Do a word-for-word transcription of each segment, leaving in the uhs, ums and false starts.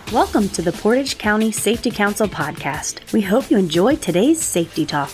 Welcome to the Portage County Safety Council podcast. We hope you enjoy today's safety talk.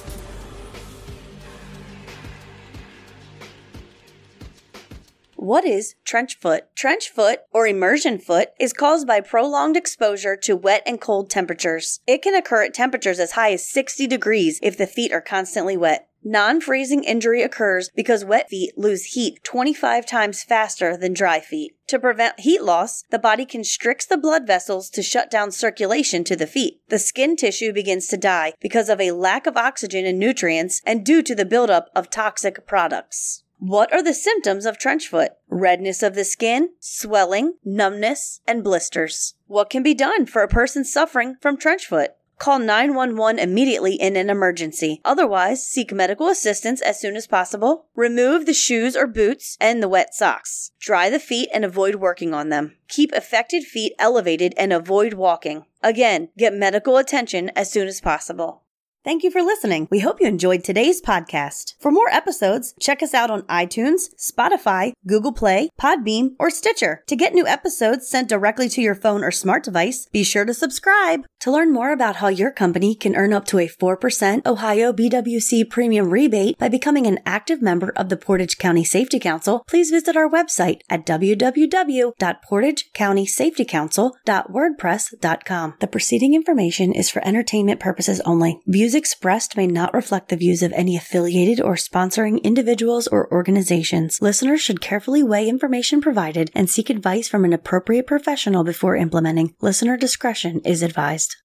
What is trench foot? Trench foot, or immersion foot, is caused by prolonged exposure to wet and cold temperatures. It can occur at temperatures as high as sixty degrees if the feet are constantly wet. Non-freezing injury occurs because wet feet lose heat twenty-five times faster than dry feet. To prevent heat loss, the body constricts the blood vessels to shut down circulation to the feet. The skin tissue begins to die because of a lack of oxygen and nutrients and due to the buildup of toxic products. What are the symptoms of trench foot? Redness of the skin, swelling, numbness, and blisters. What can be done for a person suffering from trench foot? Call nine one one immediately in an emergency. Otherwise, seek medical assistance as soon as possible. Remove the shoes or boots and the wet socks. Dry the feet and avoid working on them. Keep affected feet elevated and avoid walking. Again, get medical attention as soon as possible. Thank you for listening. We hope you enjoyed today's podcast. For more episodes, check us out on iTunes, Spotify, Google Play, Podbean, or Stitcher. To get new episodes sent directly to your phone or smart device, be sure to subscribe. To learn more about how your company can earn up to a four percent Ohio B W C premium rebate by becoming an active member of the Portage County Safety Council, please visit our website at w w w dot portage county safety council dot wordpress dot com. The preceding information is for entertainment purposes only. Views expressed may not reflect the views of any affiliated or sponsoring individuals or organizations. Listeners should carefully weigh information provided and seek advice from an appropriate professional before implementing. Listener discretion is advised.